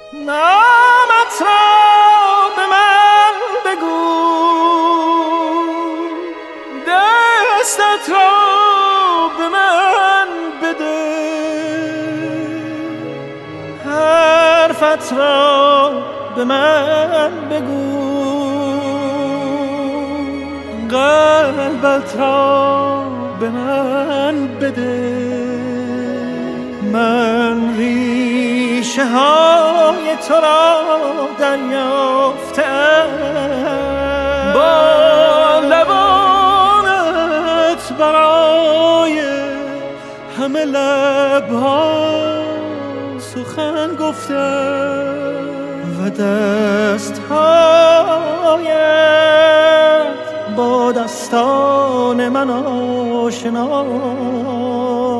نامت را به من بگو، دستت را به من بده، حرفت را به من بگو، قلبت را به من بده. من ریشه های تو را دریافتم، با لبانت برای همه لبها سخن گفتم و دستهایت با دستان من آشنا